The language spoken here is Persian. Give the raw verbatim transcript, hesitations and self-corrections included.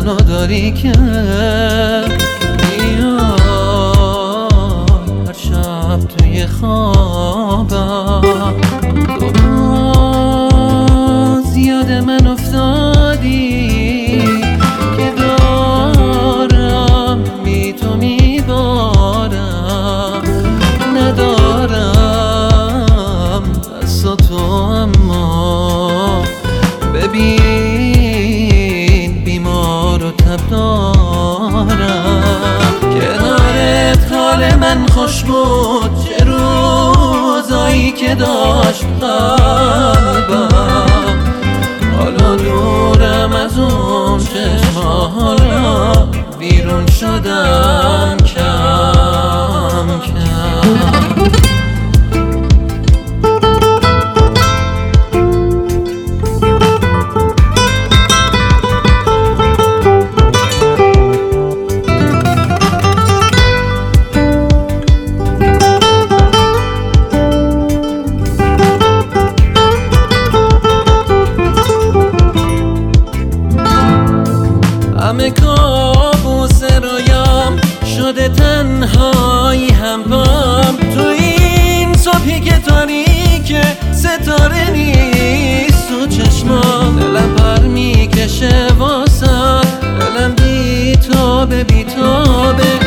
منو داری که میای هر شب توی خوابم. تو باز یاد من افتادی که دارم بی تو میبارم. ندارم دست تو اما ببین بیمار و تب دارم. کنارت حال من خوش بود چه روزایی که داشت قلبم. حالا دورم از اون چشما، حالا بیرون شدم کم کم. همه کابوس رویام شده تنهایی هم بام. تو این صبحی که تاریکه ستاره نیست تو چشمام. دلم پر میکشه واسه دلم بی تابه بی تابه